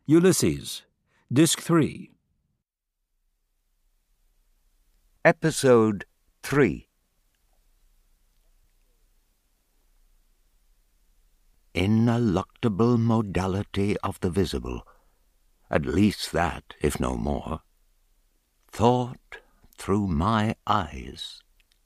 Ulysses, Disc 3. Episode 3. Ineluctable modality of the visible, at least that, if no more. Thought through my eyes.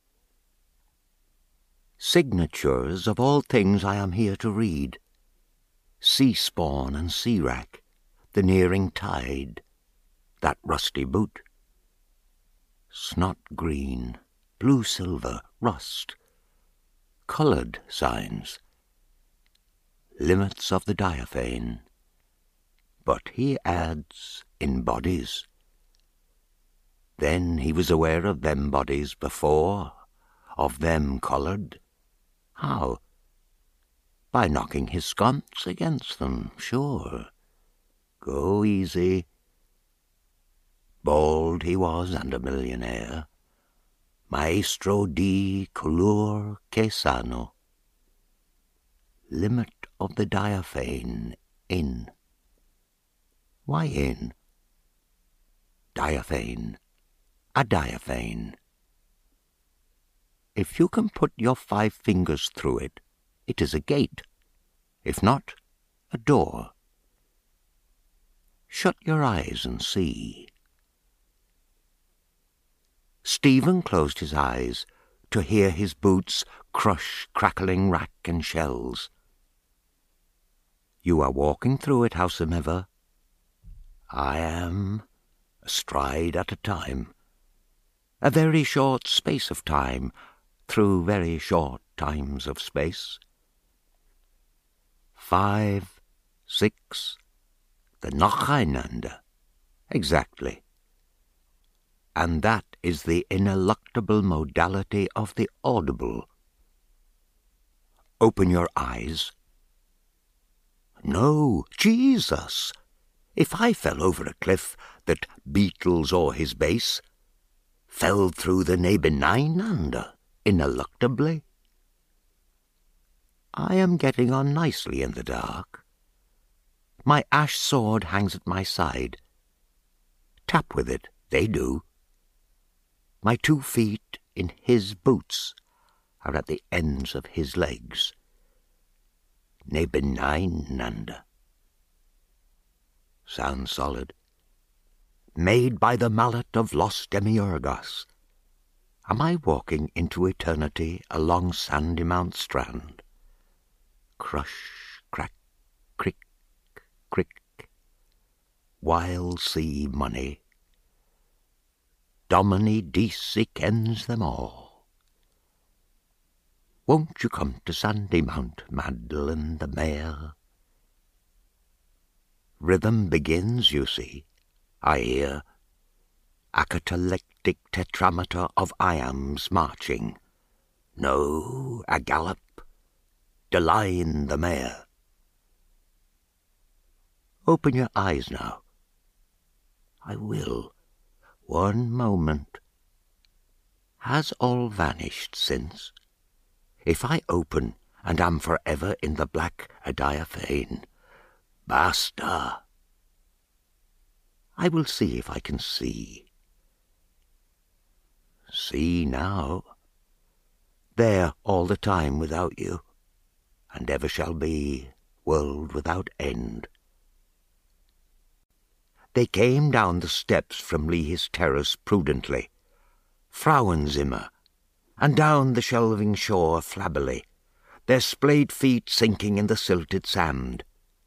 Signatures of all things I am here to read. Sea spawn and sea wrack, the nearing tide, that rusty boot. Snot green, blue silver, rust, coloured signs. Limits of the diaphane. But he adds, in bodies. Then he was aware of them bodies before, of them coloured. How? By knocking his sconce against them, sure. Go easy. Bald he was and a millionaire. Maestro di color che sano. Limit of the diaphane, in. Why in? Diaphane, a diaphane. If you can put your 5 fingers through it, it is a gate. If not, a door. Shut your eyes and see. Stephen closed his eyes to hear his boots crush crackling wrack and shells. You are walking through it, howsomever. I am, a stride at a time. A very short space of time, through very short times of space. 5, 6, the nacheinander. Exactly. And that is the ineluctable modality of the audible. Open your eyes. No, Jesus! If I fell over a cliff that beetles o'er his base, fell through the Nebeneinander, ineluctably. I am getting on nicely in the dark. My ash sword hangs at my side. Tap with it, they do. My 2 feet in his boots are at the ends of his legs. Nebeneinander. Sounds solid. Made by the mallet of Los Demiurgos. Am I walking into eternity along Sandymount Strand? Crush, crack, crick, crick. Wild sea money. Domini Disi kens them all. Won't you come to Sandymount, Magdalen the mare? Rhythm begins, you see. I hear a catalectic tetrameter of iambs marching. No, a gallop. Deline the mare. Open your eyes now. I will. 1 moment. Has all vanished since? If I open and am forever in the black diaphane, basta. I will see if I can see. See now. There all the time without you, and ever shall be, world without end. They came down the steps from Leahy's terrace prudently, Frauenzimmer, and down the shelving shore flabbily, their splayed feet sinking in the silted sand.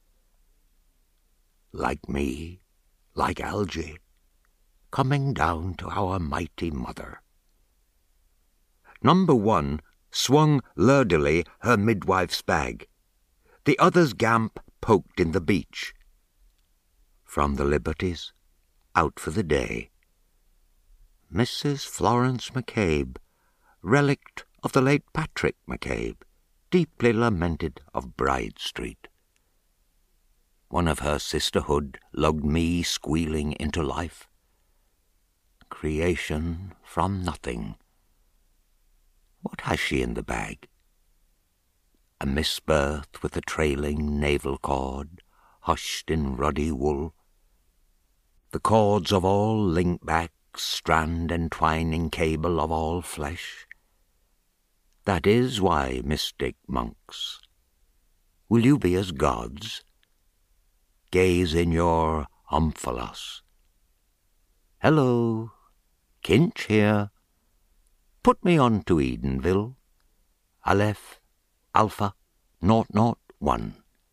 Like me, like Algy, coming down to our mighty mother. Number 1 swung lurdily her midwife's bag. The other's gamp poked in the beach. From the Liberties, out for the day. Mrs. Florence McCabe, relict of the late Patrick McCabe, deeply lamented of Bride Street. One of her sisterhood lugged me squealing into life. Creation from nothing. What has she in the bag? A misbirth with a trailing navel cord, hushed in ruddy wool. The cords of all link back, strand entwining cable of all flesh. That is why, mystic monks, will you be as gods? Gaze in your omphalos. Hello, Kinch here. Put me on to Edenville. Aleph, Alpha, 001.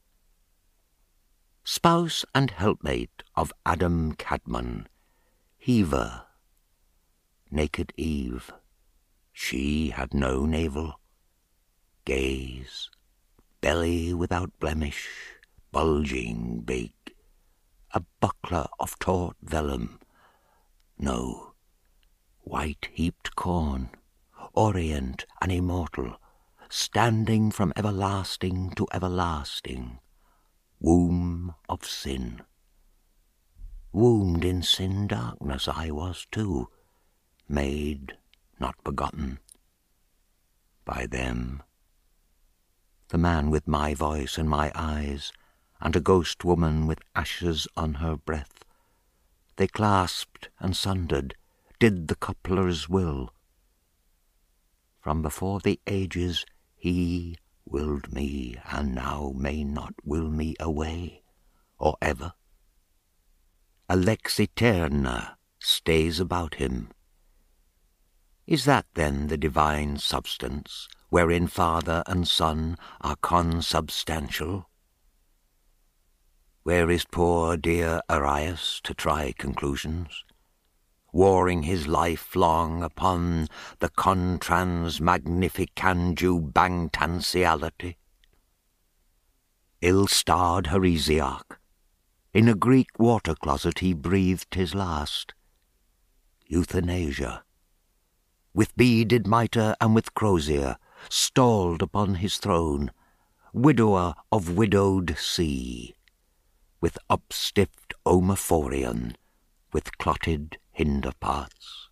Spouse and helpmate of Adam Cadmon, Heva, naked Eve. She had no navel. Gaze, belly without blemish, bulging big. A buckler of taut vellum. No, white heaped corn, orient and immortal, standing from everlasting to everlasting. Womb of sin. Wombed in sin darkness I was too, made, not begotten. By them, the man with my voice and my eyes, and a ghost woman with ashes on her breath, they clasped and sundered, did the coupler's will. From before the ages he willed me, and now may not will me away, or ever. A lex aeterna stays about him. Is that then the divine substance, wherein Father and Son are consubstantial? Where is poor dear Arius to try conclusions, warring his life long upon the contransmagnificanjubangtantiality? Ill-starred heresiarch, in a Greek water-closet he breathed his last. Euthanasia, with beaded mitre and with crozier, stalled upon his throne, widower of widowed sea, with upstiffed omophorion, with clotted hinder parts.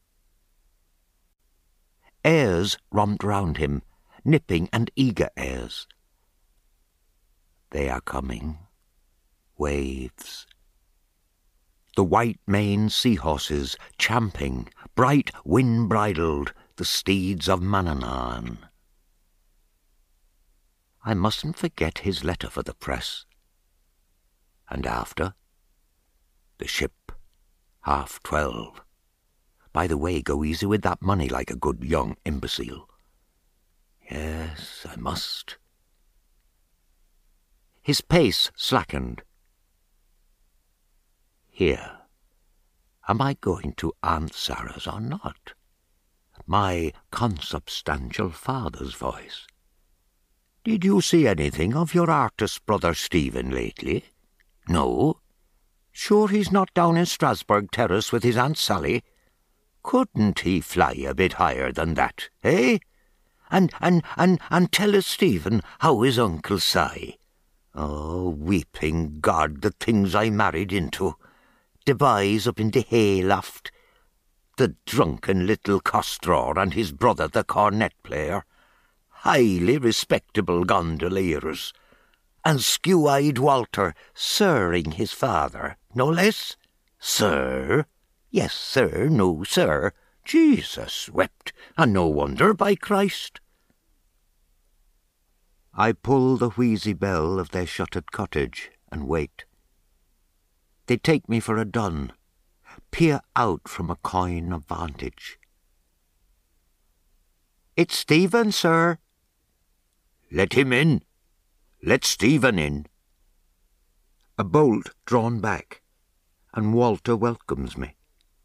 Airs romped round him, nipping and eager airs. They are coming, waves. The white-maned seahorses champing, bright wind-bridled, the steeds of Manannan. I mustn't forget his letter for the press. And after, the ship, 12:30. By the way, go easy with that money like a good young imbecile. Yes, I must. His pace slackened. Here, am I going to Aunt Sarah's or not? My consubstantial father's voice. Did you see anything of your artist brother Stephen lately? No? Sure he's not down in Strasbourg Terrace with his Aunt Sally? Couldn't he fly a bit higher than that, eh? And tell us, Stephen, how his Uncle Si. Oh, weeping God, the things I married into. The boys up in the hayloft. The drunken little costraw and his brother the cornet player. Highly respectable gondoliers. And skew-eyed Walter sirring his father, no less. Sir? Yes, sir, no, sir. Jesus wept, and no wonder, by Christ. I pull the wheezy bell of their shuttered cottage and wait. They take me for a dun, peer out from a coign of vantage. It's Stephen, sir. Let him in. Let Stephen in. A bolt drawn back, and Walter welcomes me.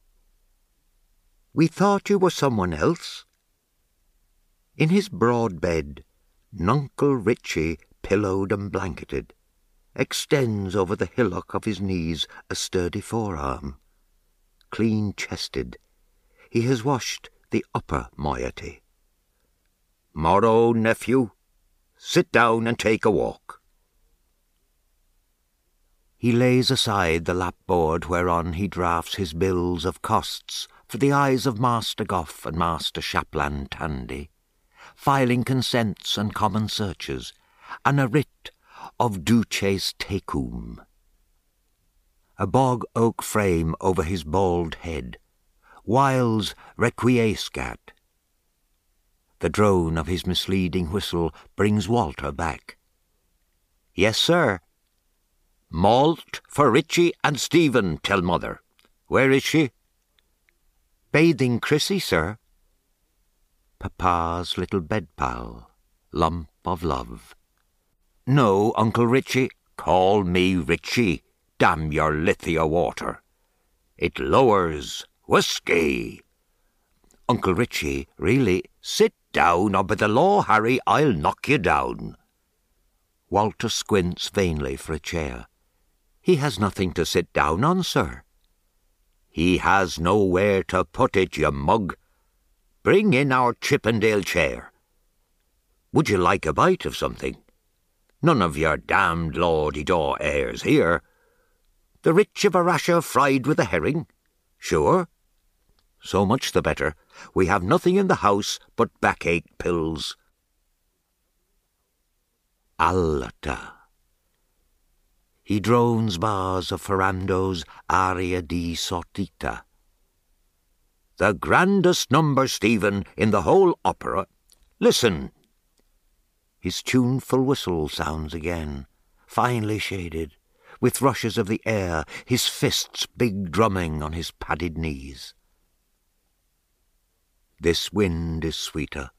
We thought you were someone else. In his broad bed, Nuncle Richie, pillowed and blanketed, extends over the hillock of his knees a sturdy forearm. Clean-chested, he has washed the upper moiety. Morrow, nephew. Sit down and take a walk. He lays aside the lapboard whereon he drafts his bills of costs for the eyes of Master Goff and Master Shapland Tandy, filing consents and common searches, and a writ of Duces Tecum. A bog oak frame over his bald head, Wilde's Requiescat. The drone of his misleading whistle brings Walter back. "Yes, sir." "Malt for Richie and Stephen, tell mother. Where is she?" "Bathing Chrissy, sir." Papa's little bed-pal, lump of love. "No, Uncle Richie, call me Richie. Damn your Lithia water. It lowers. Whiskey." "Uncle Richie, really—" "Sit down, or by the law, Harry, I'll knock you down." Walter squints vainly for a chair. "He has nothing to sit down on, sir." "He has nowhere to put it, you mug. Bring in our Chippendale chair. Would you like a bite of something? None of your damned Lordy-daw airs here. The rich of a rasher fried with a herring? Sure. So much the better. We have nothing in the house but backache pills." Allata. He drones bars of Ferrando's Aria di Sortita. "The grandest number, Stephen, in the whole opera. Listen." His tuneful whistle sounds again, finely shaded, with rushes of the air, his fists big drumming on his padded knees. This wind is sweeter.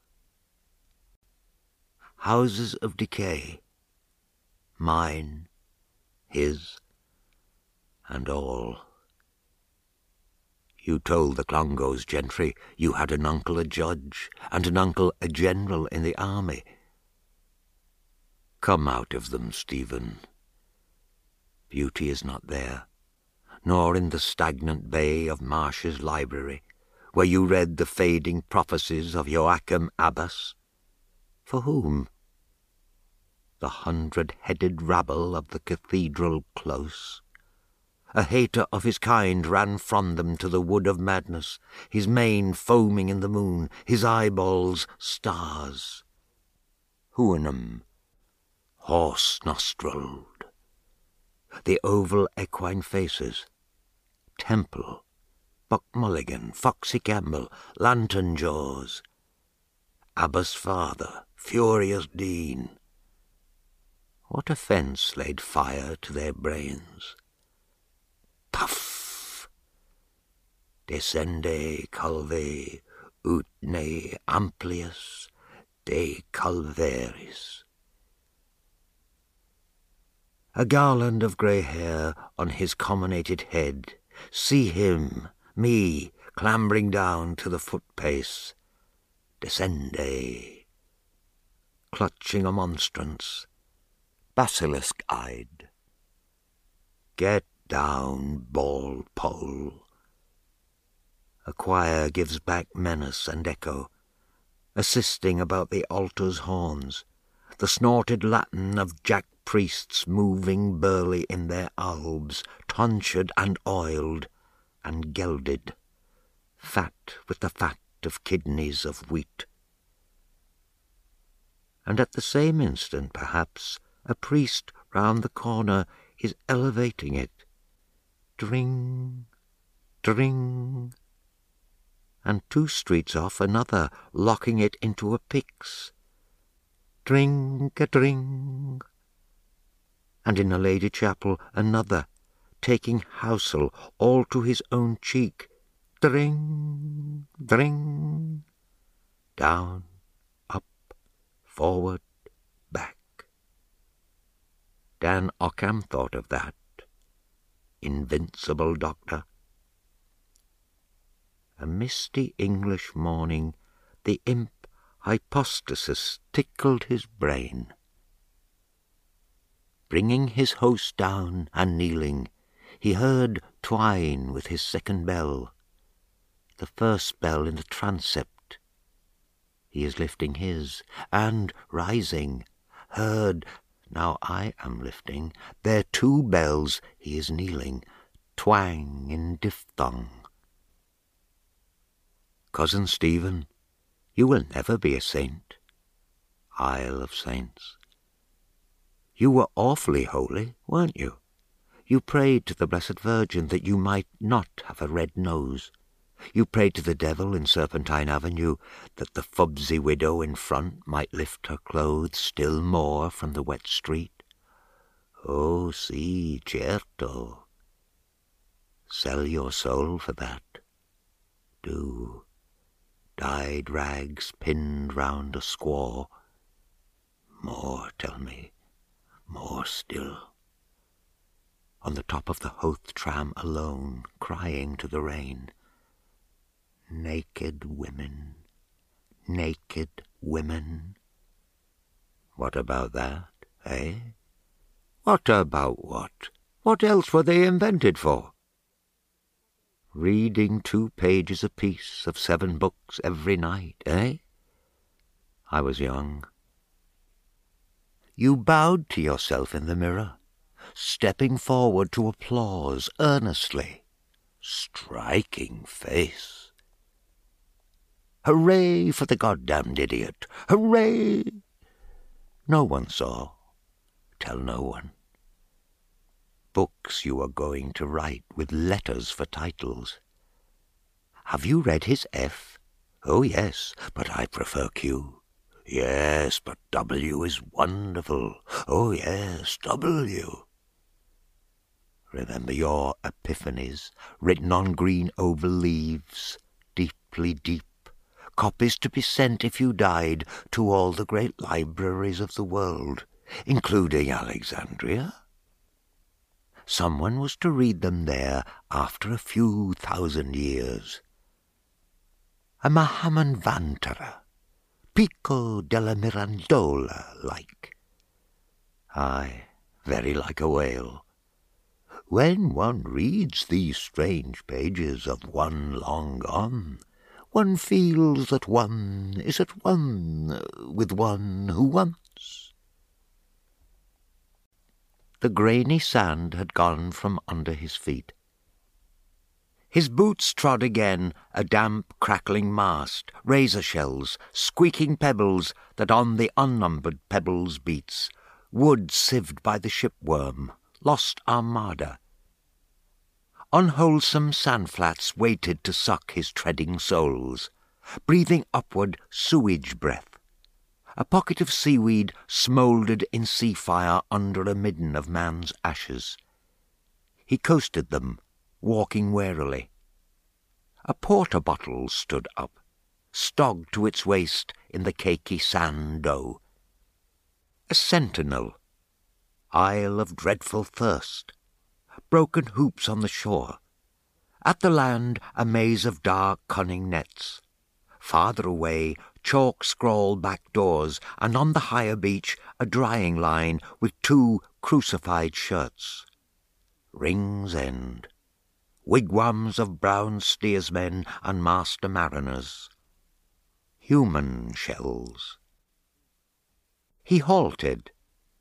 Houses of decay, mine, his, and all. You told the Clongowes gentry you had an uncle a judge, and an uncle a general in the army. Come out of them, Stephen. Beauty is not there, nor in the stagnant bay of Marsh's library, where you read the fading prophecies of Joachim Abbas. For whom? The 100-headed rabble of the cathedral close. A hater of his kind ran from them to the wood of madness, his mane foaming in the moon, his eyeballs stars. Houyhnhnm, horse-nostrilled. The oval equine faces. Temple, Buck Mulligan, Foxy Campbell, Lantern Jaws. Abbas' father, furious Dean. What offence laid fire to their brains? Puff! Descende calve ut ne amplius de calveris. A garland of grey hair on his comminated head. See him, me, clambering down to the foot-pace. Descende. Clutching a monstrance, basilisk-eyed. Get down, ball pole. A choir gives back menace and echo, assisting about the altar's horns, the snorted Latin of jack priests moving burly in their albs, tonsured and oiled and gelded, fat with the fat of kidneys of wheat. And at the same instant, perhaps, a priest round the corner is elevating it. Dring, dring, and 2 streets off another, locking it into a pyx. Dring-a-dring. And in a lady chapel another, taking housel all to his own cheek. Dring, dring. Down, up, forward, back. Dan Ockham thought of that. Invincible doctor. A misty English morning, the imp Hypostasis tickled his brain. Bringing his host down and kneeling, he heard twine with his second bell, the first bell in the transept. He is lifting his, and, rising, heard, now I am lifting, their 2 bells he is kneeling, twang in diphthong. Cousin Stephen, you will never be a saint, Isle of Saints. You were awfully holy, weren't you? You prayed to the Blessed Virgin that you might not have a red nose. You prayed to the devil in Serpentine Avenue that the fubsy widow in front might lift her clothes still more from the wet street. Oh, si, certo. Sell your soul for that. Do. Dyed rags pinned round a squaw. More, tell me. More still. On the top of the Hoath tram alone, crying to the rain. Naked women. Naked women. What about that, eh? What about what? What else were they invented for? Reading 2 pages apiece of 7 books every night, eh? I was young. You bowed to yourself in the mirror, stepping forward to applause earnestly. Striking face. Hooray for the goddamned idiot! Hooray! No one saw. Tell no one. Books you are going to write with letters for titles. Have you read his F? Oh, yes, but I prefer Q. Yes, but W is wonderful. Oh, yes, W. Remember your epiphanies, written on green oval leaves, deeply deep, copies to be sent if you died to all the great libraries of the world, including Alexandria. Someone was to read them there after a few thousand years. A Mahammanvantara, Pico della Mirandola like. Aye, very like a whale. When one reads these strange pages of one long gone, one feels that one is at one with one who once. The grainy sand had gone from under his feet. His boots trod again a damp, crackling mast, razor shells, squeaking pebbles that on the unnumbered pebbles beats, wood sieved by the shipworm, lost armada. Unwholesome sandflats waited to suck his treading soles, breathing upward sewage breath. A pocket of seaweed smouldered in sea fire under a midden of man's ashes. He coasted them, walking warily. A porter bottle stood up, stogged to its waist in the cakey sand dough. A sentinel, isle of dreadful thirst, broken hoops on the shore. At the land a maze of dark, cunning nets. Farther away, chalk-scrawled back doors, and on the higher beach a drying line with 2 crucified shirts. Ring's End. Wigwams of brown steersmen and master mariners. Human shells. He halted.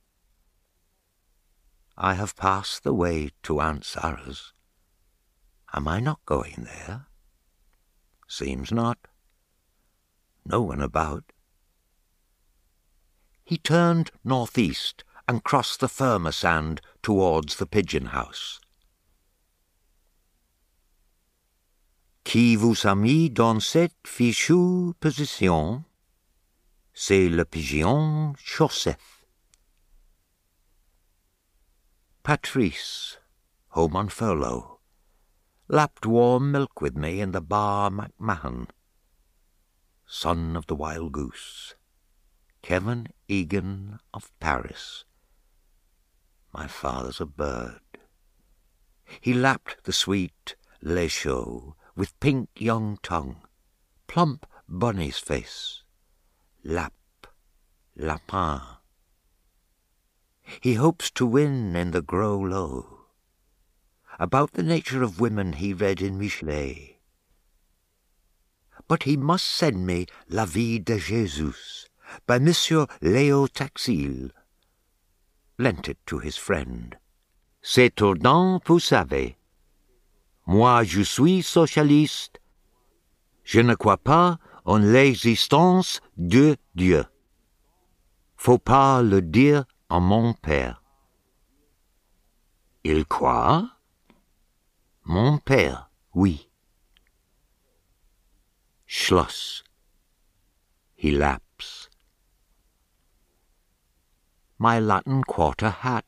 I have passed the way to Aunt Sarah's. Am I not going there? Seems not. No one about. He turned northeast and crossed the firmer sand towards the pigeon house. Qui vous a mis dans cette fichue position? C'est le pigeon Joseph. Patrice, home on furlough, lapped warm milk with me in the bar McMahon. Son of the wild goose. Kevin Egan of Paris. My father's a bird. He lapped the sweet lait chaud with pink young tongue, plump bunny's face. Lap, lapin. He hopes to win in the Gros Low. About the nature of women he read in Michelet. But he must send me La Vie de Jesus by Monsieur Léo Taxil. Lent it to his friend. C'est tordant, vous savez. Moi, je suis socialiste. Je ne crois pas en l'existence de Dieu. Faut pas le dire en mon père. Il quoi? Mon père, oui. Schloss. He laps. My Latin Quarter hat.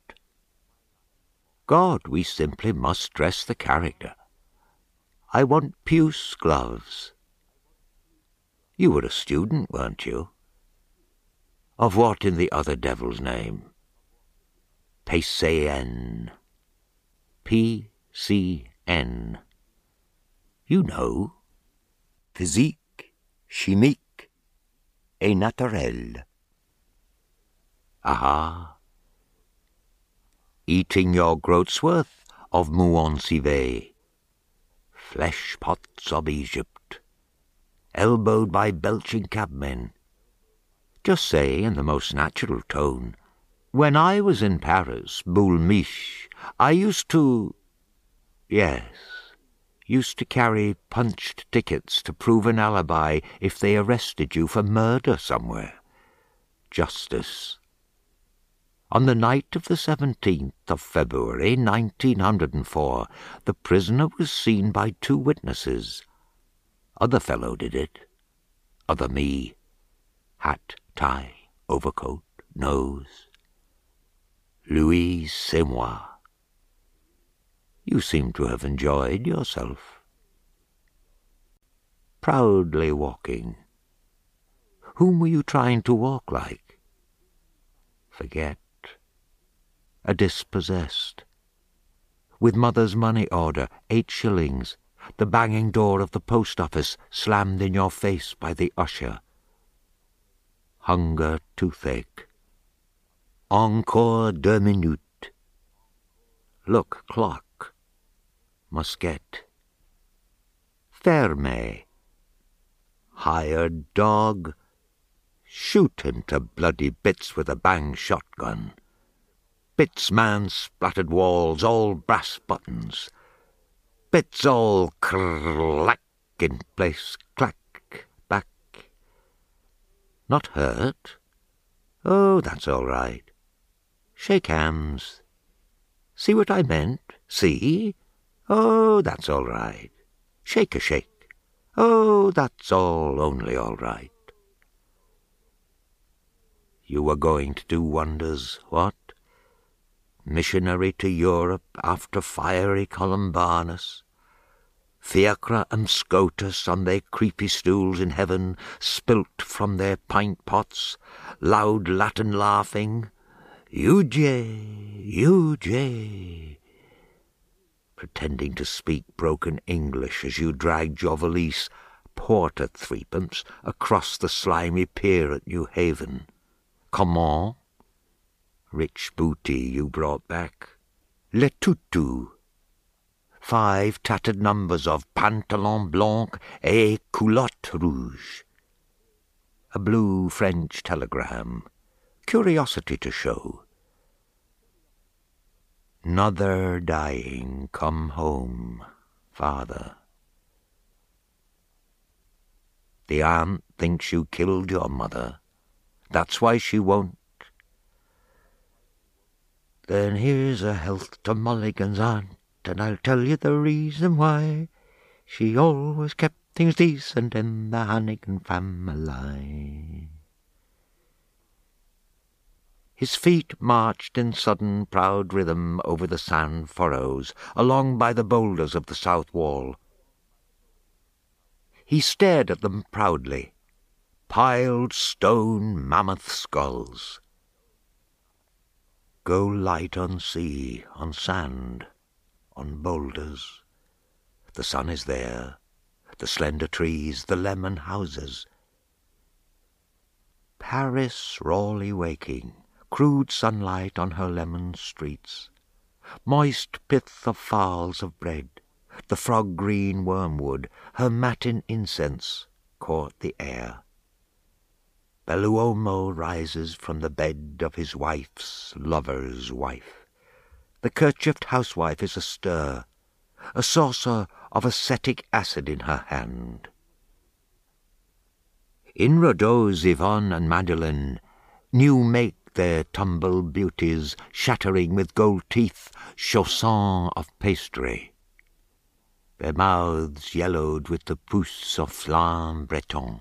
God, we simply must dress the character. I want puce gloves. You were a student, weren't you? Of what in the other devil's name? P-C-N. P-C-N. You know. Physique, chimique, et naturel. Aha. Eating your groatsworth of Mouon-Civet. Flesh pots of Egypt. Elbowed by belching cabmen. Just say in the most natural tone, when I was in Paris, Boule Mich, I used to... Yes, used to carry punched tickets to prove an alibi if they arrested you for murder somewhere. Justice. On the night of the 17th of February, 1904, the prisoner was seen by 2 witnesses. Other fellow did it. Other me. Hat, tie, overcoat, nose. Louise, c'est moi. You seem to have enjoyed yourself. Proudly walking. Whom were you trying to walk like? Forget. A dispossessed. With mother's money order, 8 shillings, the banging door of the post office slammed in your face by the usher. Hunger toothache. Encore 2 minutes. Look, clock. Musket. Ferme. Hired dog. Shoot him to bloody bits with a bang shotgun. Bits man splattered walls, all brass buttons. Bits all clack in place, clack, back. Not hurt? Oh, that's all right. Shake hands. See what I meant? See? Oh, that's all right. Shake a shake. Oh, that's only all right. You were going to do wonders, what? Missionary to Europe after fiery Columbanus. Fiacre and Scotus on their creepy stools in heaven, spilt from their pint pots, loud Latin laughing. Euge, pretending to speak broken English as you dragged your valise, port at 3pence, across the slimy pier at New Haven. Comment? Rich booty you brought back. Le tutu. 5 tattered numbers of pantalon blanc et culotte rouge. A blue French telegram. Curiosity to show. Nother dying, come home, father. The aunt thinks you killed your mother. That's why she won't. Then here's a health to Mulligan's aunt, and I'll tell you the reason why. She always kept things decent in the Hannigan family. His feet marched in sudden proud rhythm over the sand furrows, along by the boulders of the south wall. He stared at them proudly. Piled stone mammoth skulls. Go light on sea, on sand, on boulders. The sun is there, the slender trees, the lemon houses. Paris rawly waking, crude sunlight on her lemon streets. Moist pith of fowls of bread, the frog-green wormwood, her matin incense caught the air. Belluomo rises from the bed of his wife's lover's wife. The kerchiefed housewife is astir, a saucer of acetic acid in her hand. In Rodot's Yvonne and Madeleine, new make their tumbled beauties, shattering with gold teeth, chaussons of pastry. Their mouths yellowed with the pousse of flan breton.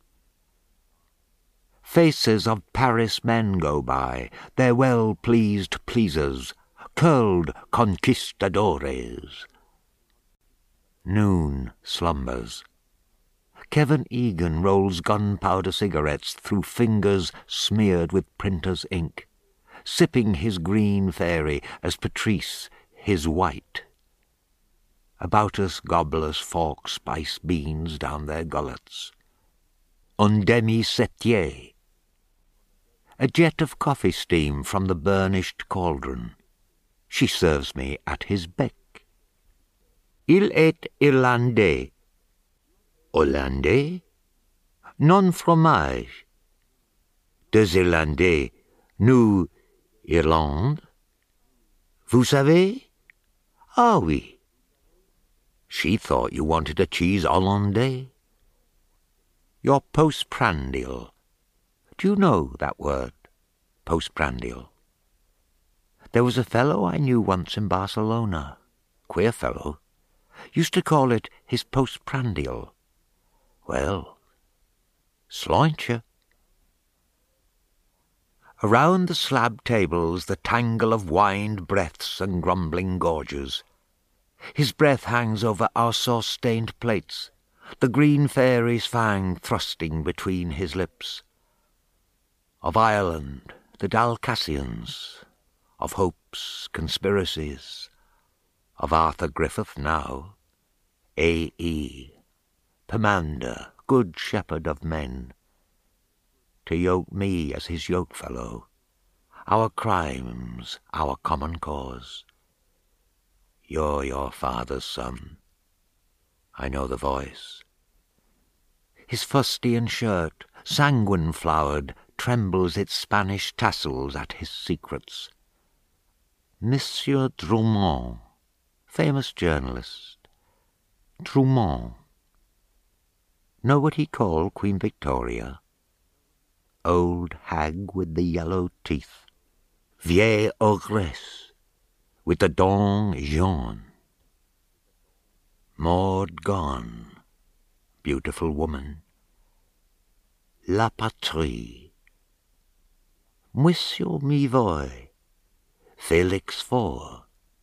Faces of Paris men go by, their well-pleased pleasers, curled conquistadores. Noon slumbers. Kevin Egan rolls gunpowder cigarettes through fingers smeared with printer's ink, sipping his green fairy as Patrice his white. About us gobblers fork spice beans down their gullets. Un demi-septier. A jet of coffee steam from the burnished cauldron. She serves me at his beck. Il est irlandais. Hollandais? Non fromage. Deux Irlandais, nous, Irlande. Vous savez? Ah oui. She thought you wanted a cheese hollandais. Your postprandial. Do you know that word, postprandial? There was a fellow I knew once in Barcelona, queer fellow, used to call it his postprandial. Well, slointje. Around the slab tables the tangle of whined breaths and grumbling gorges. His breath hangs over our sauce-stained plates, the green fairy's fang thrusting between his lips. Of Ireland, the Dalcassians, of hopes, conspiracies, of Arthur Griffith now, A.E., Pomander, good shepherd of men, to yoke me as his yokefellow, our crimes, our common cause. You're your father's son. I know the voice. His fustian shirt, sanguine-flowered, trembles its Spanish tassels at his secrets. Monsieur Drummond, famous journalist. Drummond. Know what he called Queen Victoria? Old hag with the yellow teeth. Vieille ogresse, with the dents jaunes. Maud gone, beautiful woman. La patrie. Monsieur Mivoy, Felix Faure.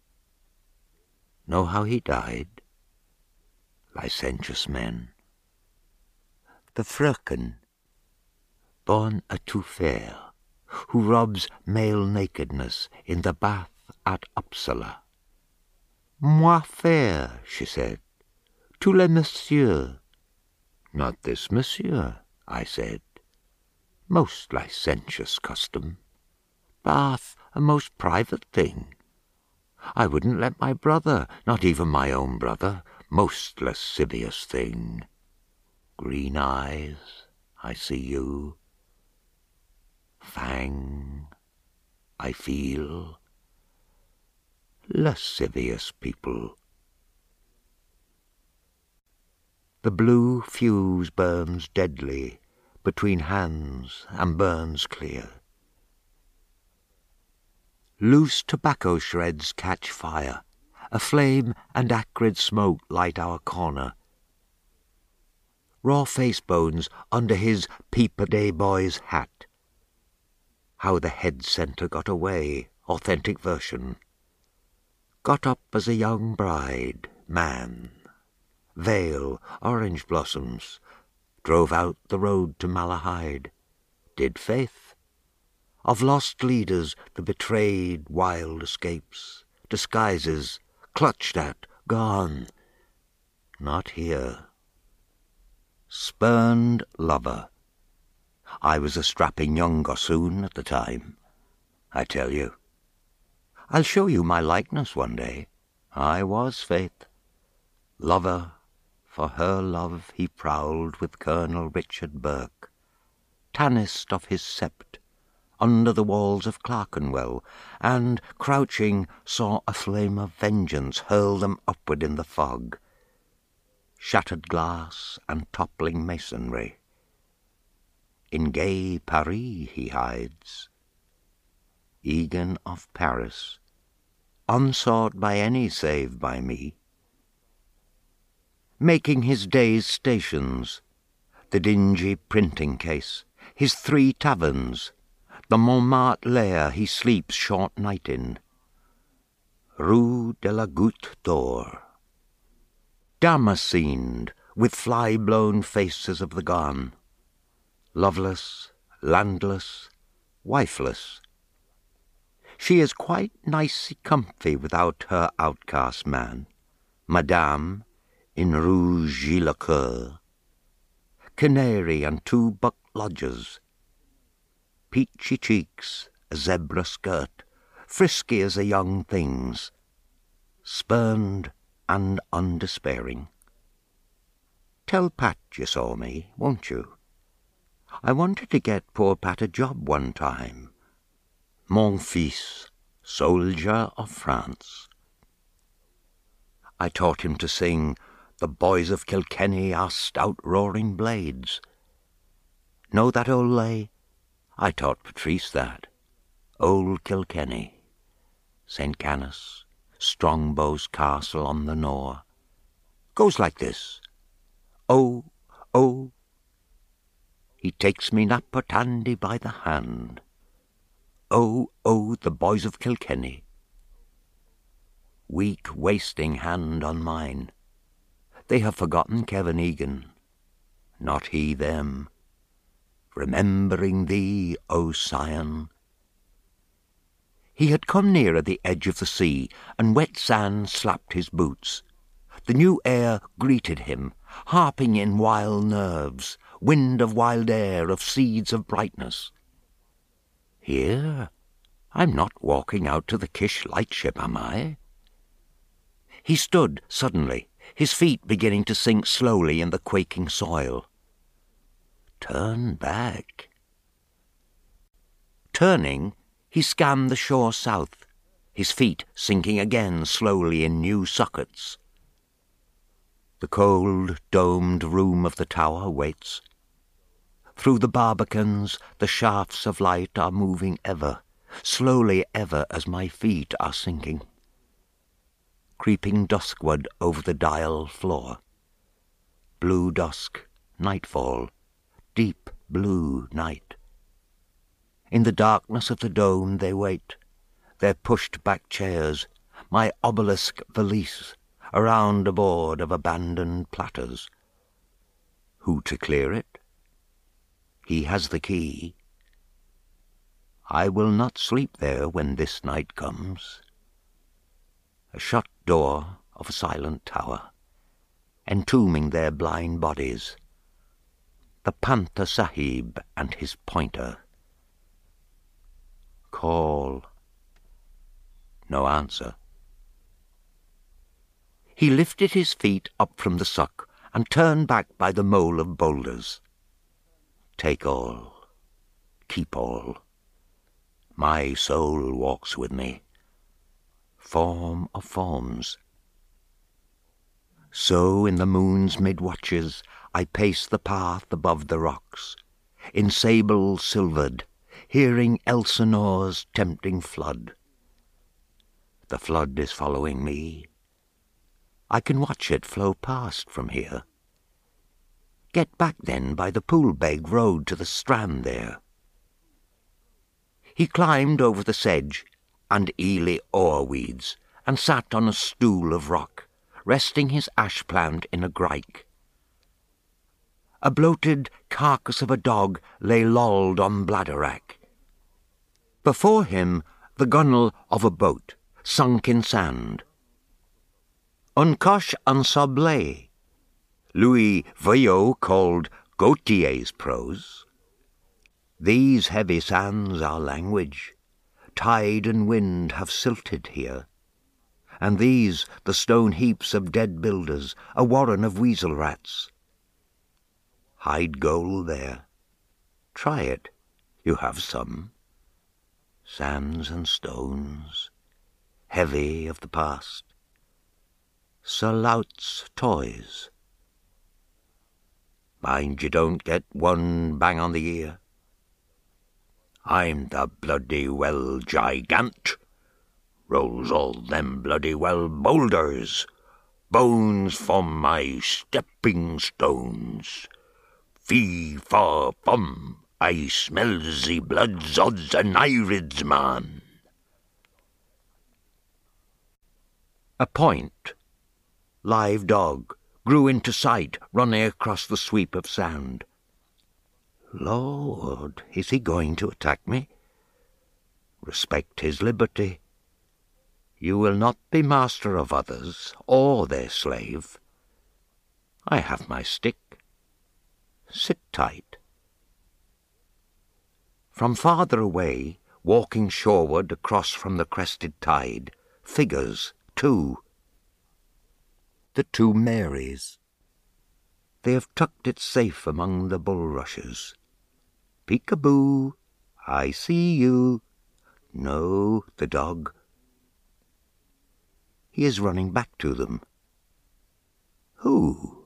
Know how he died? Licentious men. The Fröken, born a tout faire, who robs male nakedness in the bath at Uppsala. Moi faire, she said, tous les messieurs. Not this monsieur, I said. Most licentious custom. Bath a most private thing. I wouldn't let my brother, not even my own brother, most lascivious thing. Green eyes, I see you. Fang, I feel. Lascivious people. The blue fuse burns deadly between hands and burns clear. Loose tobacco shreds catch fire. A flame and acrid smoke light our corner. Raw face bones under his peep-a-day boy's hat. How the head centre got away, authentic version. Got up as a young bride, man. Veil, orange blossoms. Drove out the road to Malahide. Did faith. Of lost leaders, the betrayed wild escapes. Disguises, clutched at, gone. Not here. Spurned lover. I was a strapping young gossoon at the time. I tell you. I'll show you my likeness one day. I was Faith. Lover, for her love he prowled with Colonel Richard Burke, tannist of his sept, under the walls of Clerkenwell, and, crouching, saw a flame of vengeance hurl them upward in the fog. Shattered glass and toppling masonry. In gay Paris he hides. Egan of Paris, unsought by any save by me, making his day's stations, the dingy printing case, his 3 taverns, the Montmartre lair he sleeps short night in, Rue de la Goutte d'Or, Damascened with fly-blown faces of the gone, loveless, landless, wifeless. She is quite nicey comfy without her outcast man, Madame, in Rue Gilles-le-Coeur, canary and 2 buck lodgers, peachy cheeks, a zebra skirt, frisky as a young thing's, spurned and undespairing. Tell Pat you saw me, won't you? I wanted to get poor Pat a job one time. Mon fils, soldier of France. I taught him to sing, "The boys of Kilkenny are stout roaring blades." Know that old lay? I taught Patrice that. Old Kilkenny, St. Canice, Strongbow's castle on the Nore. Goes like this. Oh, oh. He takes me Napotandy by the hand. Oh, oh, the boys of Kilkenny. Weak, wasting hand on mine. They have forgotten Kevin Egan, not he them. Remembering thee, O Sion. He had come nearer the edge of the sea, and wet sand slapped his boots. The new air greeted him, harping in wild nerves, wind of wild air, of seeds of brightness. Here, I'm not walking out to the Kish lightship, am I? He stood suddenly, his feet beginning to sink slowly in the quaking soil. Turn back. Turning, he scanned the shore south, his feet sinking again slowly in new sockets. The cold, domed room of the tower waits. Through the barbicans the shafts of light are moving ever, slowly ever as my feet are sinking. Creeping duskward over the dial floor. Blue dusk, nightfall, deep blue night. In the darkness of the dome they wait, their pushed-back chairs, my obelisk valise, around a board of abandoned platters. Who to clear it? He has the key. I will not sleep there when this night comes. A shut door of a silent tower, entombing their blind bodies. The Panther Sahib and his pointer. Call. No answer. He lifted his feet up from the suck and turned back by the mole of boulders. Take all. Keep all. My soul walks with me. Form of forms. So in the moon's mid-watches I pace the path above the rocks, in sable silvered, hearing Elsinore's tempting flood. The flood is following me. I can watch it flow past from here. Get back then by the Poolbeg road to the strand there. He climbed over the sedge and Ely oar-weeds and sat on a stool of rock, resting his ash plant in a grike. A bloated carcass of a dog lay lolled on bladder-rack. Before him the gunwale of a boat, sunk in sand. Un coche ensablé, Louis Veuillot called Gautier's prose. These heavy sands are language. Tide and wind have silted here. And these the stone heaps of dead builders, a warren of weasel rats. Hide gold there. Try it. You have some. Sands and stones, heavy of the past. Sir Lout's toys. Mind you don't get one bang on the ear. I'm the bloody well gigant. Rolls all them bloody well boulders, bones from my stepping stones. Fee, fa, fum, I smell the bloods of the Nereids, man. A point. Live dog grew into sight, running across the sweep of sound. Lord, is he going to attack me? Respect his liberty. You will not be master of others, or their slave. I have my stick. Sit tight. From farther away, walking shoreward across from the crested tide, figures, two. The two Marys. They have tucked it safe among the bulrushes. Peek-a-boo, I see you. No, the dog. He is running back to them. Who?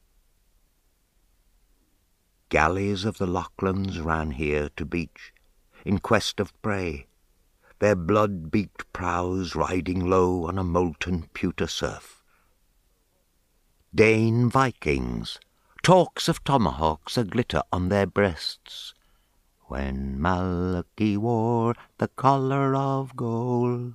Galleys of the Lachlan's ran here to beach, in quest of prey, their blood-beaked prows riding low on a molten pewter surf. Dane Vikings, talks of tomahawks a-glitter on their breasts, when Malachy wore the collar of gold.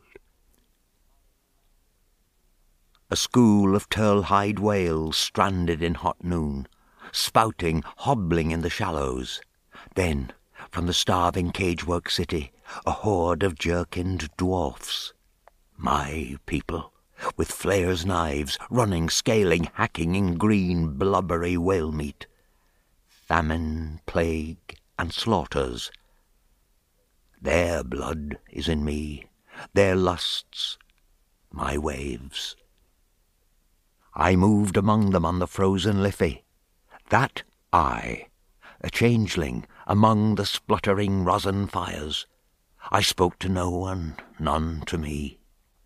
A school of turtle-hide whales stranded in hot noon, spouting, hobbling in the shallows. Then, from the starving cagework city, a horde of jerkined dwarfs. My people, with flares' knives, running, scaling, hacking in green, blubbery whale meat. Famine, plague, and slaughters. Their blood is in me, their lusts, my waves. I moved among them on the frozen Liffey. That I, a changeling among the spluttering rosin fires. I spoke to no one, none to me.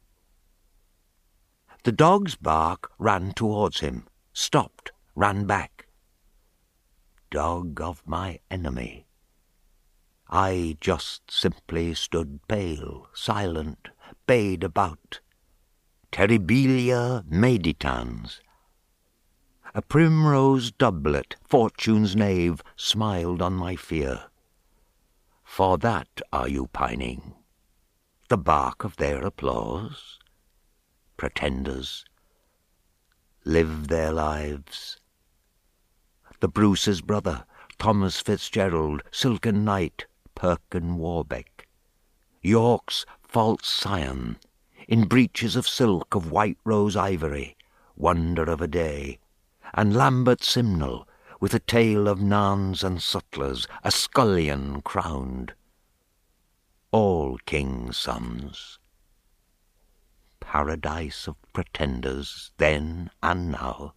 The dog's bark ran towards him, stopped, ran back. Dog of my enemy. I just simply stood pale, silent, bayed about. Terribilia meditans. A primrose doublet, fortune's knave, smiled on my fear. For that are you pining? The bark of their applause? Pretenders. Live their lives. The Bruce's brother, Thomas Fitzgerald, Silken Knight, Perkin Warbeck. York's false scion, in breeches of silk of white rose ivory, wonder of a day, and Lambert Simnel, with a tale of nans and sutlers, a scullion crowned. All kings' sons. Paradise of pretenders, then and now.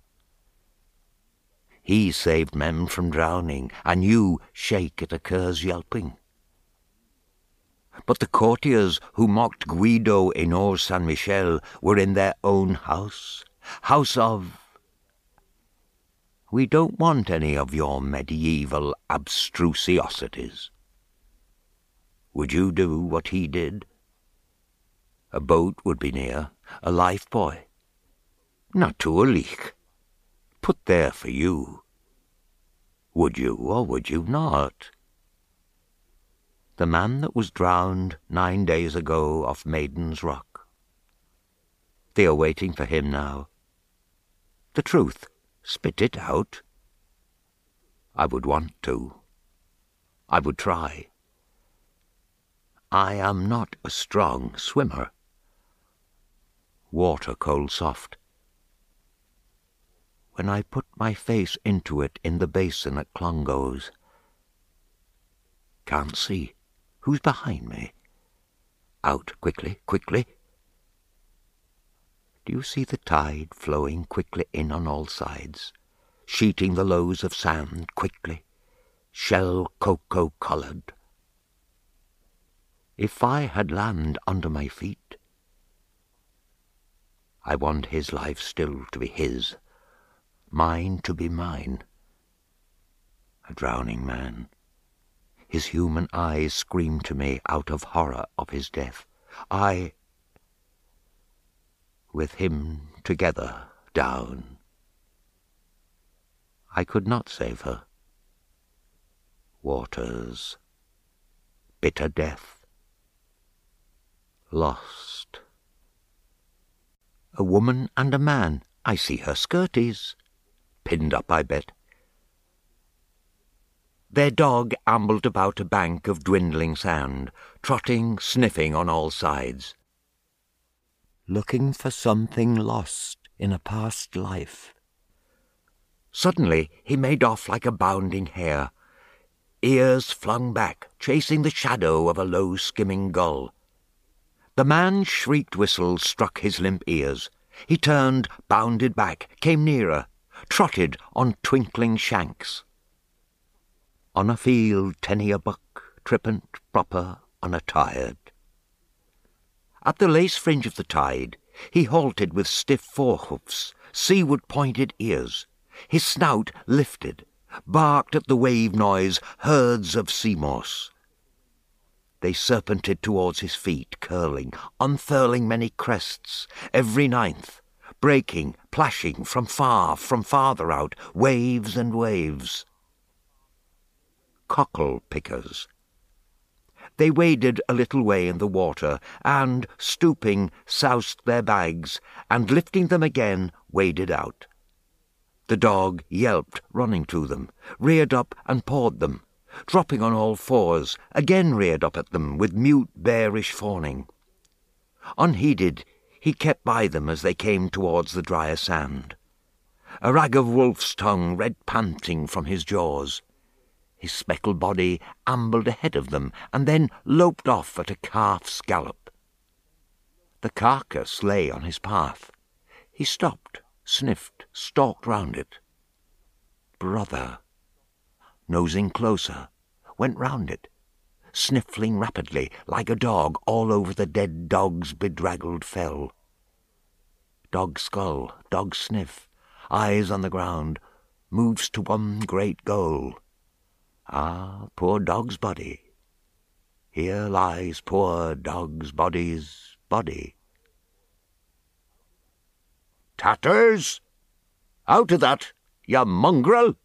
He saved men from drowning, and you shake at a cur's yelping. But the courtiers who mocked Guido in Or San Michel were in their own house of... We don't want any of your medieval abstrusiosities. Would you do what he did? A boat would be near, a life buoy. Natürlich. Put there for you. Would you or would you not? The man that was drowned 9 days ago off Maiden's Rock. They are waiting for him now. The truth, spit it out. I would want to. I would try. I am not a strong swimmer. Water cold soft. When I put my face into it in the basin at Clongo's. Can't see. Who's behind me? Out quickly, quickly. Do you see the tide flowing quickly in on all sides, sheeting the lows of sand quickly, shell cocoa-coloured? If I had land under my feet, I want his life still to be his, mine to be mine. A drowning man. His human eyes screamed to me out of horror of his death. I, with him together, down. I could not save her. Waters, bitter death, lost. A woman and a man, I see her skirties, pinned up, I bet. Their dog ambled about a bank of dwindling sand, trotting, sniffing on all sides, looking for something lost in a past life. Suddenly he made off like a bounding hare, ears flung back, chasing the shadow of a low-skimming gull. The man's shrieked whistle struck his limp ears. He turned, bounded back, came nearer, trotted on twinkling shanks. On a field, tenny a buck, trippant, proper, unattired. At the lace fringe of the tide, he halted with stiff forehoofs, seaward-pointed ears. His snout lifted, barked at the wave noise, herds of sea moss. They serpented towards his feet, curling, unfurling many crests, every ninth, breaking, plashing from farther out, waves and waves. Cockle pickers. They waded a little way in the water, and, stooping, soused their bags, and lifting them again, waded out. The dog yelped, running to them, reared up and pawed them, dropping on all fours, again reared up at them with mute bearish fawning. Unheeded, he kept by them as they came towards the drier sand. A rag of wolf's tongue red panting from his jaws. His speckled body ambled ahead of them, and then loped off at a calf's gallop. The carcass lay on his path. He stopped, sniffed, stalked round it. Brother. Nosing closer, went round it, sniffling rapidly, like a dog, all over the dead dog's bedraggled fell. Dog skull, dog sniff, eyes on the ground, moves to one great goal. Ah, poor dog's body. Here lies poor dog's body's body. "Tatters! Out of that, you mongrel!"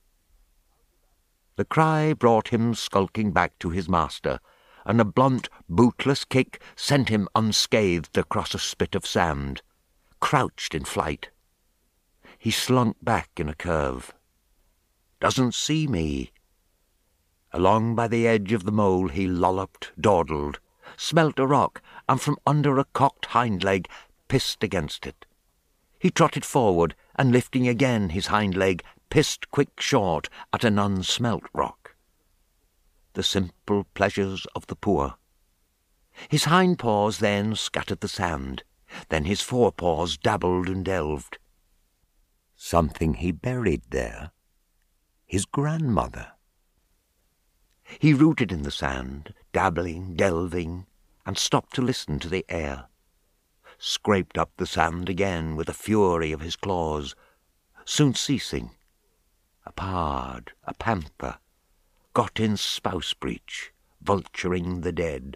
The cry brought him skulking back to his master, and a blunt, bootless kick sent him unscathed across a spit of sand, crouched in flight. He slunk back in a curve. Doesn't see me. Along by the edge of the mole he lolloped, dawdled, smelt a rock, and from under a cocked hind leg pissed against it. He trotted forward, and lifting again his hind leg, pissed quick short at an unsmelt rock. The simple pleasures of the poor. His hind paws then scattered the sand, then his forepaws dabbled and delved. Something he buried there. His grandmother. He rooted in the sand, dabbling, delving, and stopped to listen to the air. Scraped up the sand again with the fury of his claws, soon ceasing. A pard, a panther, got in spouse breach, vulturing the dead.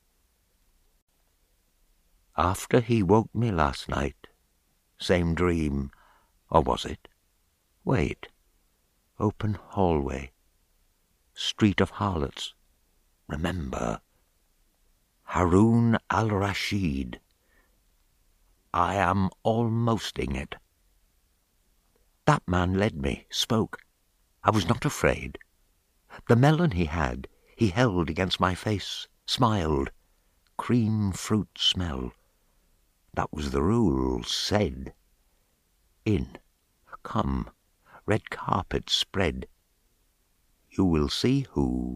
After he woke me last night, same dream, or was it? Wait, open hallway, street of harlots, remember, Haroun al-Rashid. I am almosting it. That man led me, spoke. I was not afraid. The melon he had, he held against my face, smiled. Cream fruit smell. That was the rule, said. In, come, red carpet spread. You will see who.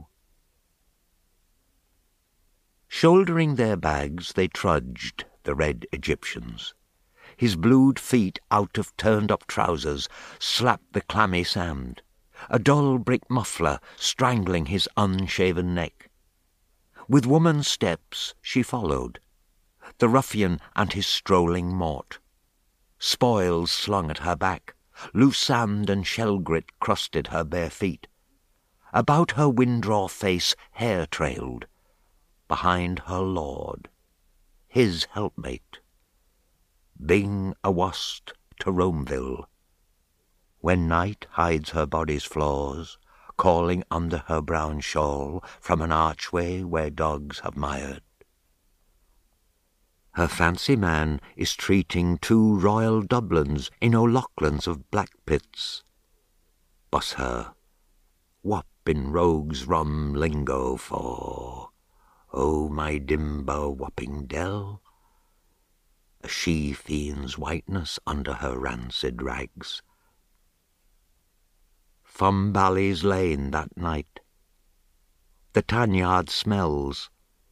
Shouldering their bags, they trudged, the red Egyptians. His blued feet out of turned-up trousers slapped the clammy sand, a dull brick muffler strangling his unshaven neck. With woman's steps she followed, the ruffian and his strolling mort. Spoils slung at her back, loose sand and shell grit crusted her bare feet. About her winddraw face hair trailed, behind her lord, his helpmate, Bing awast to Romeville, when night hides her body's flaws, calling under her brown shawl from an archway where dogs have mired. Her fancy man is treating 2 royal Dublins in O'Loughlin's of Black Pits. Bus her, whop in rogue's rum lingo for, oh my dimber whopping dell, a she-fiend's whiteness under her rancid rags. From Bally's Lane that night, the tanyard smells.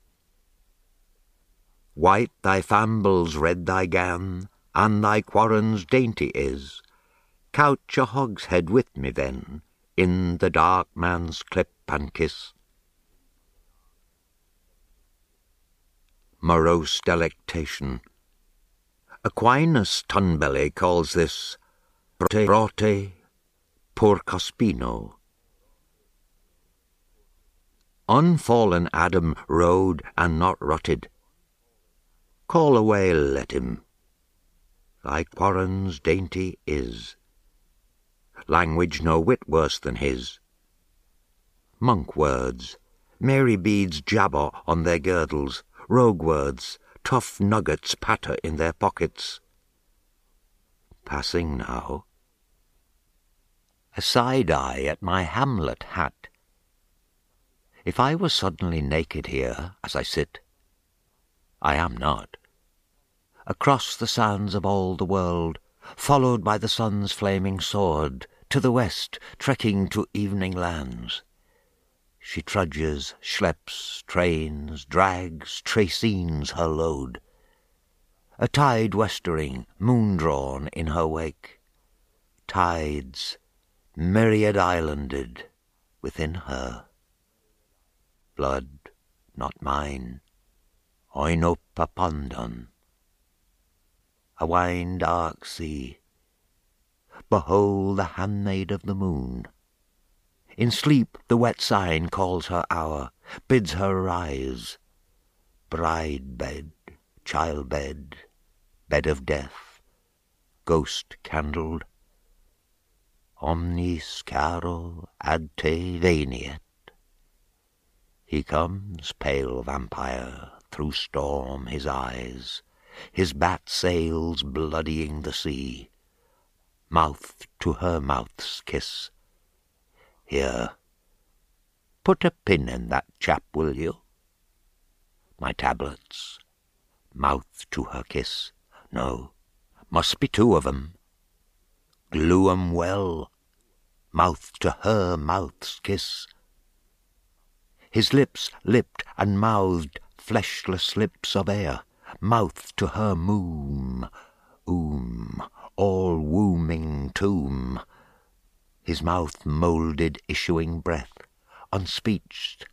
White thy fambles, red thy gown, and thy quarrons dainty is. Couch a hogshead with me then, in the dark man's clip and kiss. Morose delectation. Aquinas Tunbelly calls this brote porcospino. Unfallen Adam rode and not rotted. Call away, let him. Thy quarrons dainty is. Language no whit worse than his. Monk words, Mary beads jabber on their girdles, rogue words, tough nuggets patter in their pockets. Passing now, a side-eye at my Hamlet hat. If I were suddenly naked here as I sit, I am not. Across the sands of all the world, followed by the sun's flaming sword, to the west, trekking to evening lands. She trudges, schleps, trains, drags, tracines her load. A tide westering, moon-drawn in her wake. Tides, myriad-islanded, within her. Blood, not mine, oinopapondan. A wine dark sea. Behold the handmaid of the moon. In sleep the wet sign calls her hour, bids her rise. Bride bed, child bed, bed of death, ghost candled. Omnis caro ad te veniet. He comes, pale vampire, through storm his eyes, his bat sails bloodying the sea. Mouth to her mouth's kiss. Here, put a pin in that chap, will you? My tablets, mouth to her kiss. No, must be 2 of 'em. Glue 'em well, mouth to her mouth's kiss. His lips lipped and mouthed fleshless lips of air, mouth to her moom, all wombing tomb. His mouth moulded issuing breath, unspeeched,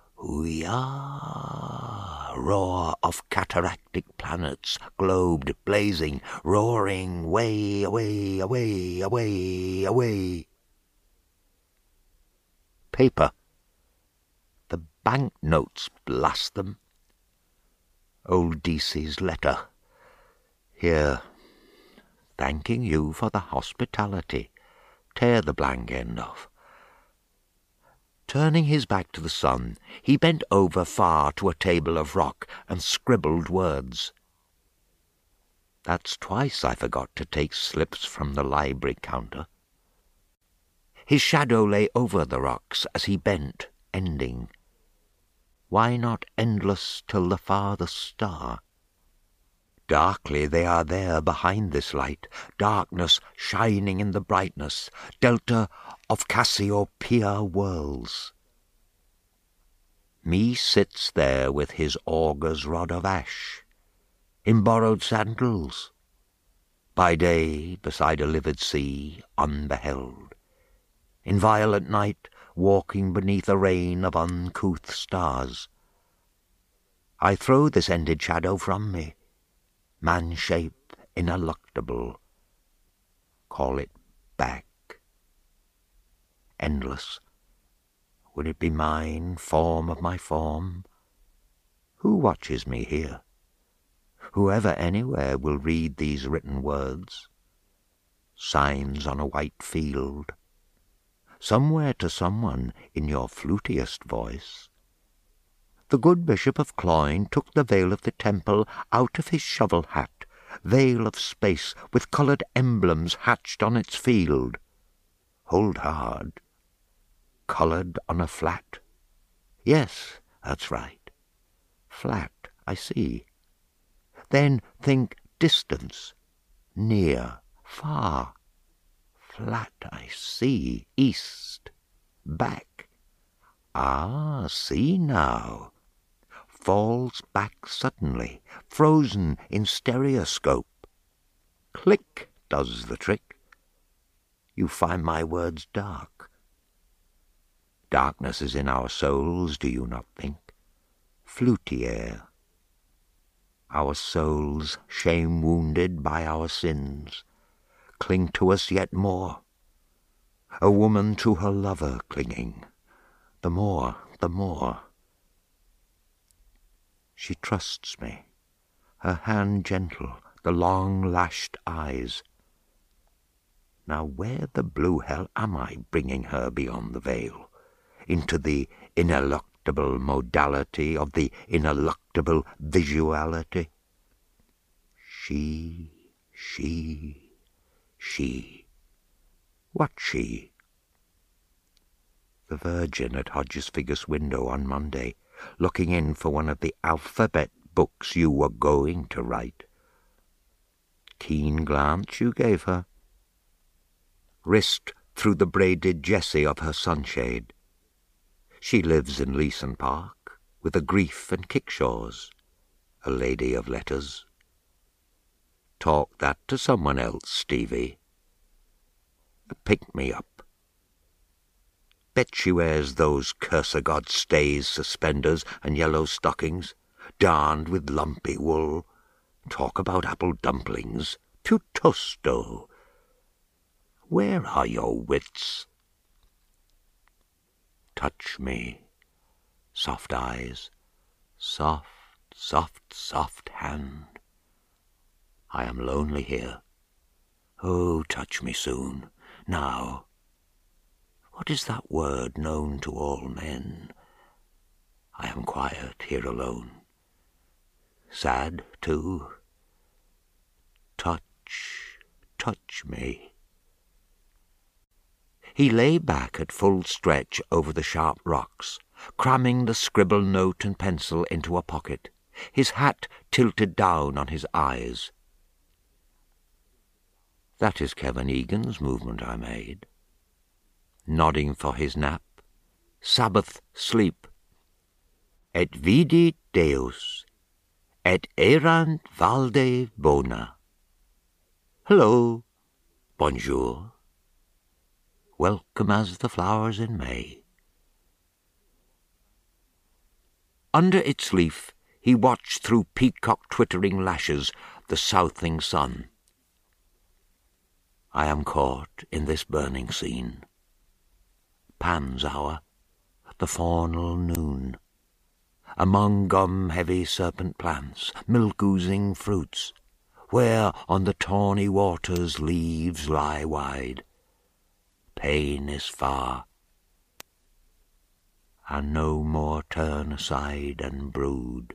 hoo-yah, roar of cataractic planets, globed, blazing, roaring, way, away, away, away, away. Paper. The banknotes, blast them. Old Deasy's letter. Here, thanking you for the hospitality. Tear the blank end off. Turning his back to the sun, he bent over far to a table of rock and scribbled words. That's twice I forgot to take slips from the library counter. His shadow lay over the rocks as he bent, ending. Why not endless till the farthest star? Darkly they are there behind this light, darkness shining in the brightness, delta of Cassiopeia whirls. Me sits there with his augur's rod of ash, in borrowed sandals, by day beside a livid sea, unbeheld, in violet night walking beneath a rain of uncouth stars. I throw this ended shadow from me, man-shape ineluctable, call it back, endless, Would it be mine, form of my form? Who watches me here? Whoever anywhere will read these written words, signs on a white field, somewhere to someone in your flutiest voice. The good Bishop of Cloyne took the veil of the temple out of his shovel hat, veil of space with coloured emblems hatched on its field. Hold hard. Coloured on a flat. Yes, that's right. Flat, I see. Then think distance, near, far. Flat, I see, east, back. Ah, see now. Falls back suddenly, frozen in stereoscope. Click does the trick. You find my words dark. Darkness is in our souls, do you not think? Flutier. Our souls, shame-wounded by our sins, cling to us yet more. A woman to her lover clinging, the more, the more. She trusts me, her hand gentle, the long-lashed eyes. Now where the blue hell am I bringing her beyond the veil, into the ineluctable modality of the ineluctable visuality? She. What she? The Virgin at Hodges Figgis' window on Monday, looking in for one of the alphabet books you were going to write. Keen glance you gave her. Wrist through the braided jessie of her sunshade. She lives in Leeson Park, with a grief and kickshaws, a lady of letters. Talk that to someone else, Stevie. Pick me up. Bet she wears those curse-o'-God stays, suspenders, and yellow stockings, darned with lumpy wool. Talk about apple dumplings. Piuttosto. Where are your wits? Touch me. Soft eyes. Soft hand. I am lonely here. Oh, touch me soon. Now. What is that word known to all men? I am quiet here alone. Sad, too. Touch me. He lay back at full stretch over the sharp rocks, cramming the scribble note and pencil into a pocket, his hat tilted down on his eyes. That is Kevin Egan's movement I made. Nodding for his nap, Sabbath sleep. Et vidit Deus, et erant valde bona. Hello, bonjour. Welcome as the flowers in May. Under its leaf he watched through peacock-twittering lashes the southing sun. I am caught in this burning scene. Pan's hour, the faunal noon, among gum-heavy serpent plants, milk-oozing fruits, where on the tawny waters leaves lie wide. Pain is far, and no more turn aside and brood.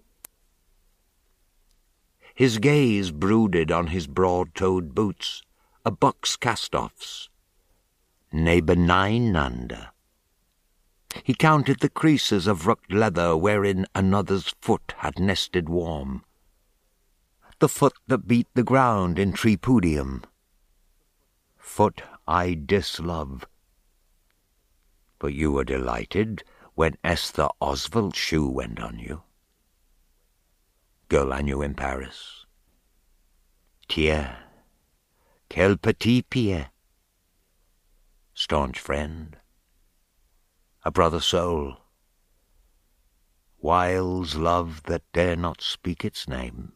His gaze brooded on his broad-toed boots, a buck's cast-offs, ne benignander. He counted the creases of rucked leather wherein another's foot had nested warm, the foot that beat the ground in tripudium. Foot I dislove. But you were delighted when Esther Oswald's shoe went on you. Girl I knew in Paris. Tiens, quel petit pied. Staunch friend. A brother soul. Wiles love that dare not speak its name.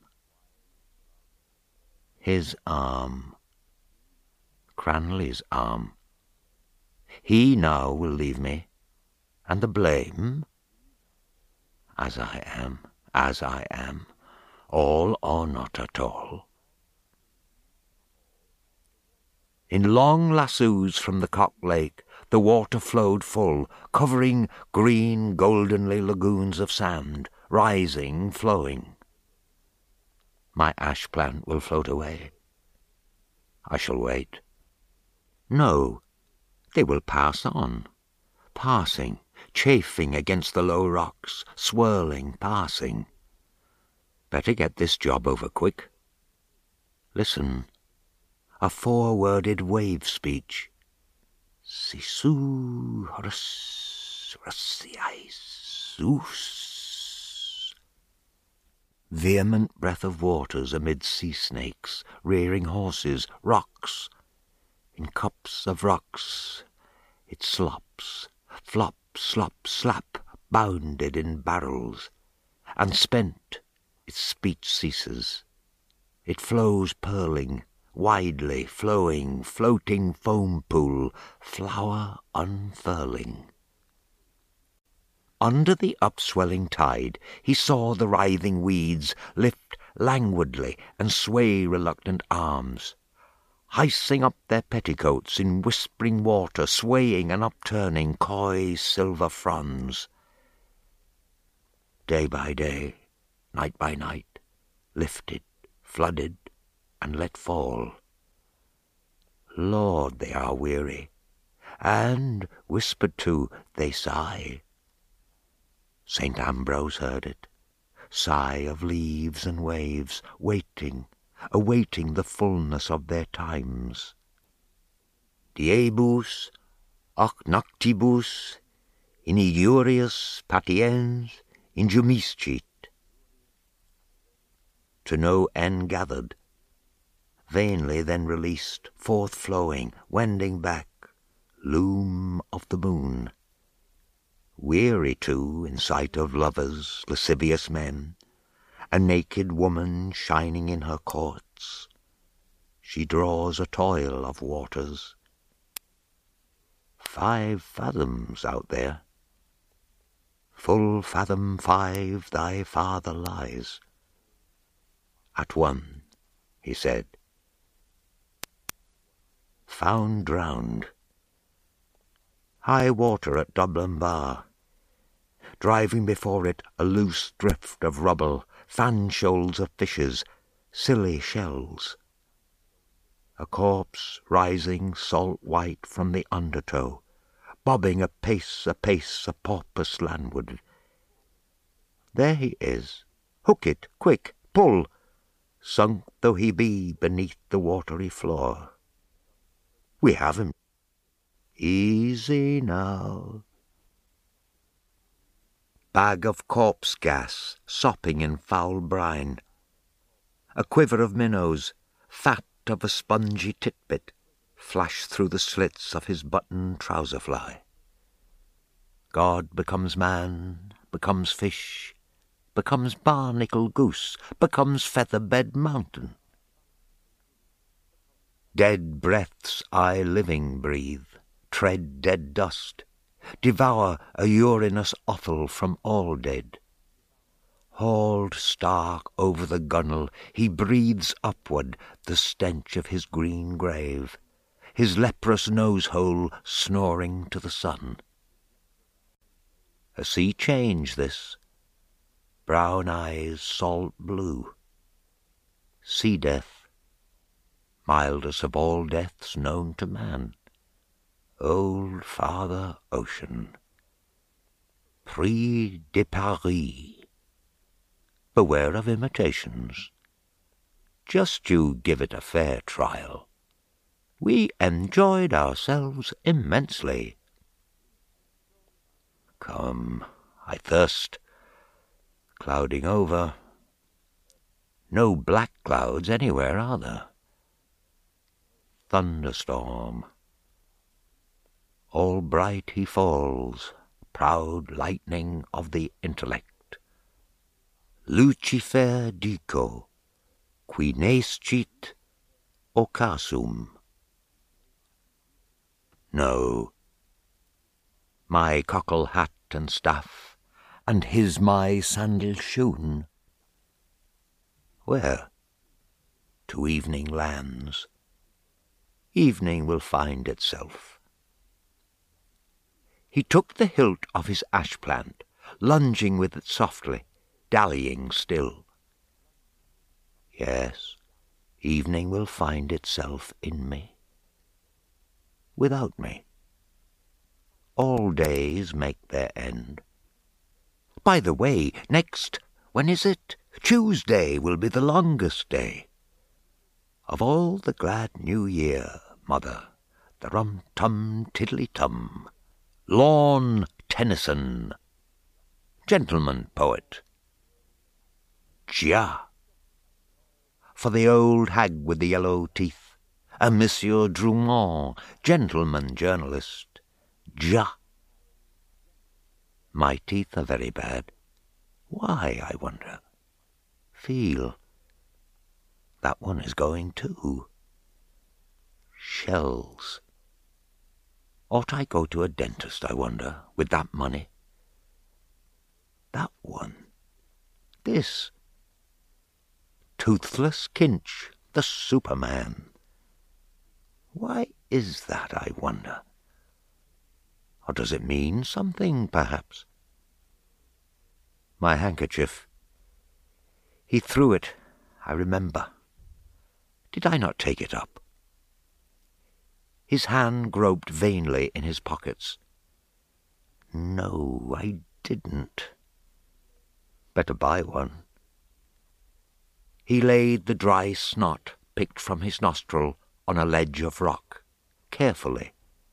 His arm. Cranley's arm. He now will leave me, And the blame? As I am, all or not at all. In long lassos from the Cock Lake, the water flowed full, covering green, goldenly lagoons of sand, rising, flowing. My ash plant will float away. I shall wait. No, they will pass on, passing, chafing against the low rocks, swirling, passing. Better get this job over quick. Listen, a four-worded wave speech. Sisu rus rusiaisus. Vehement breath of waters amid sea snakes, rearing horses, rocks. In cups of rocks it slops, flop, slop, slap, bounded in barrels, and spent its speech ceases. It flows purling, widely flowing, floating foam pool, flower unfurling. Under the upswelling tide he saw the writhing weeds lift languidly and sway reluctant arms, hissing up their petticoats in whispering water, swaying and upturning coy silver fronds. Day by day, night by night, lifted, flooded, and let fall. Lord, they are weary, and, whispered to, they sigh. St. Ambrose heard it, sigh of leaves and waves, waiting, awaiting the fullness of their times. Diebus, hoc noctibus, injurius patiens, injumiscit. To no end gathered, vainly then released, forth flowing, wending back, loom of the moon. Weary too in sight of lovers, lascivious men, a naked woman shining in her courts. She draws a toil of waters. 5 fathoms out there. Full fathom 5 thy father lies. At 1, he said. Found drowned. High water at Dublin Bar. Driving before it a loose drift of rubble, fan shoals of fishes, silly shells. A corpse rising salt white from the undertow, bobbing apace, a porpoise landward. There he is. Hook it, quick, pull, sunk though he be beneath the watery floor. We have him. Easy now. Bag of corpse gas, sopping in foul brine. A quiver of minnows, fat of a spongy titbit, flash through the slits of his buttoned trouser fly. God becomes man, becomes fish, becomes barnacle goose, becomes featherbed mountain. Dead breaths I living breathe, tread dead dust, devour a urinous offal from all dead. Hauled stark over the gunwale, he breathes upward the stench of his green grave, his leprous nose-hole snoring to the sun. A sea change this, brown eyes salt blue. Sea death, mildest of all deaths known to man. Old Father Ocean. Prix de Paris. Beware of imitations. Just you give it a fair trial. We enjoyed ourselves immensely. Come, I thirst. Clouding over. No black clouds anywhere, are there? Thunderstorm. All bright he falls, proud lightning of the intellect. Lucifer dico, qui nescit occasum. No, my cockle hat and staff, and his my sandal shoon. Where? To evening lands. Evening will find itself. He took the hilt of his ash plant, lunging with it softly, dallying still. Yes, evening will find itself in me. Without me. All days make their end. By the way, next, when is it? Tuesday will be the longest day. Of all the glad new year, mother, the rum-tum tiddly-tum, Lorne Tennyson, gentleman poet. Ja! For the old hag with the yellow teeth, and Monsieur Drumont, gentleman journalist. Ja! My teeth are very bad. Why, I wonder? Feel. That one is going too. Shells. Ought I go to a dentist, I wonder, with that money? That one. This. Toothless Kinch, the Superman. Why is that, I wonder? Or does it mean something, perhaps? My handkerchief. He threw it, I remember. Did I not take it up? His hand groped vainly in his pockets. No, I didn't. Better buy one. He laid the dry snot, picked from his nostril, on a ledge of rock, carefully.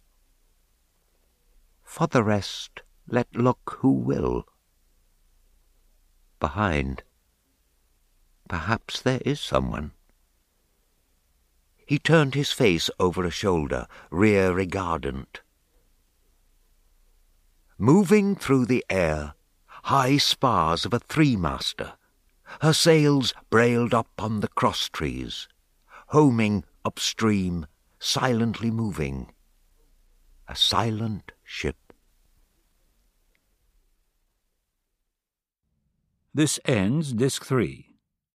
For the rest, let look who will. Behind. Perhaps there is someone. He turned his face over a shoulder, rear regardant. Moving through the air, high spars of a three-master, her sails brailed up on the cross-trees, homing upstream, silently moving. A silent ship. This ends Disc 3.